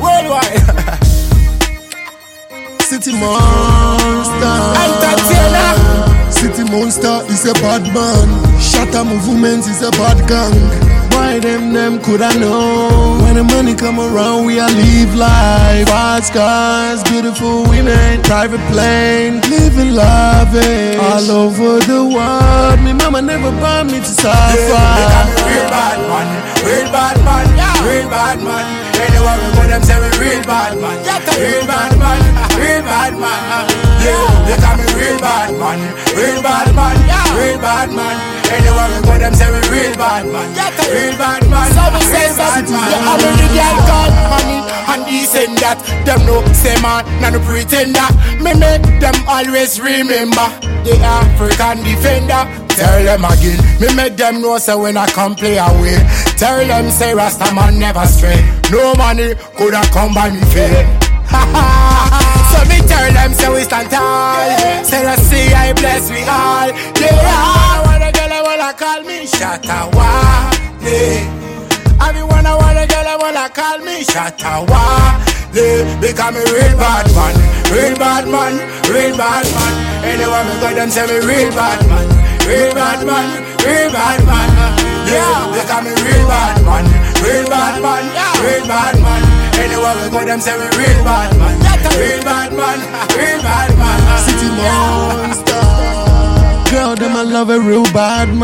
Worldwide. City Monster. Entertainer. City Monster is a bad man. Shatter movement is a bad gang. Why them coulda know? When the money come around, we a live life. Fast cars, beautiful women, private plane, living lavish all over the world. Me mama never brought me to suffer. Yeah, real bad man, real bad man, real bad man. Anywhere we go, them say we real bad man, real bad man, real bad man. Yeah, they call me real bad man, real bad man, real bad man. Anywhere we go, them say we real bad man, real bad man. So we say that I'm a girl called honey, and he said that them no say man, none pretender. Me make them always remember the African defender. Tell them again, me make them know say when I come play away. Tell them say Rasta man never stray. No money coulda come by me fail. So me tell them say we stand tall. Say I see I bless we all. Yeah, when a girl I wanna call me Shatawa. Yeah, everyone I want a girl I wanna call me Shatawa. Yeah, become a real bad man, real bad man, real bad man. Anyone me go them say me real bad man, real bad man, real bad man. Yeah, become a real bad man, real bad man, real bad man. Anyone we go them say we real bad man, real bad man, real bad man. City Monster. Girl, them I love a real bad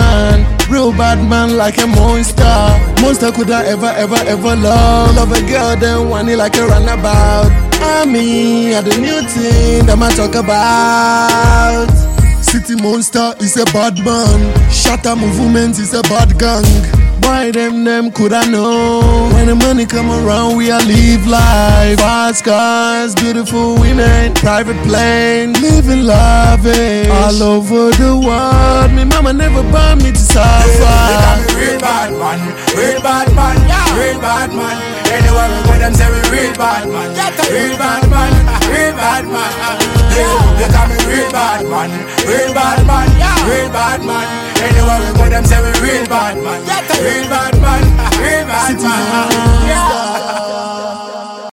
man like a monster. Monster coulda ever love a girl, then want it like a runabout. I the new thing that I talk about. City Monster is a bad man. Shatter movement is a bad gang. Why them coulda know? When the money come around, we a live life. Fast cars, beautiful women, private plane, living lavish all over the world. Me mama never brought me to suffer. Yeah, real bad man, real bad man, real bad man. Anywhere we go, them say we real bad man, real bad man, real bad man. Yeah, they call me real bad man, real bad man, real bad man. Anywhere we go, them say we real bad man, real bad man, real bad man. Yeah.